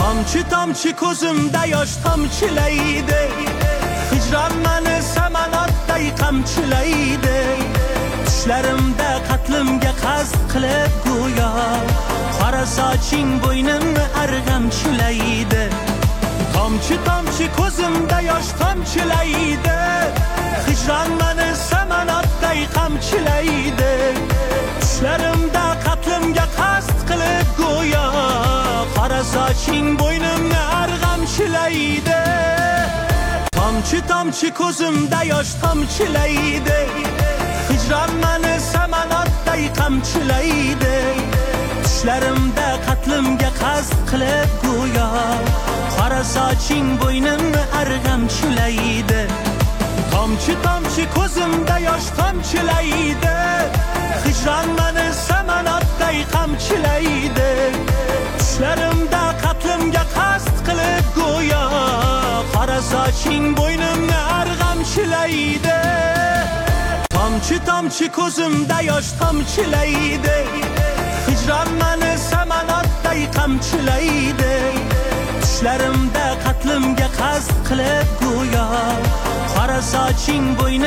Tomchi tomchi ko'zimda yosh tomchilaydi, hijron meni samanotday qamchilaydi. Tushlarimda qatlimga qasd qilib go'yo, qora soching bo'ynimni arg'amchilaydi. Tomchi tomchi ko'zimda yosh tomchilaydi, hijron meni samanotday qamchilaydi. Tushlarimda qatlimga qasd qilib go'yo, qora soching bo'ynimni arg'amchilaydi. Tomchi tomchi ko'zimda yosh tomchilaydi, hijron meni samanotday qamchilaydi. Tushlarimda qatlimga qasd qilib go'yo, qora soching bo'ynimni arg'amchilaydi. Tomchi tomchi ko'zimda yosh tomchilaydi, hijron meni samanotday qamchilaydi. Tushlarimda qatlimga qasd qilib go'yo, qora soching bo'ynimni arg'amchilaydi. Tomchi tomchi ko'zimda yosh tomchilaydi, hijron meni samanotday qamchilaydi. Tushlarimda qatlimga qasd qilib go'yo, qora soching bo'ynimni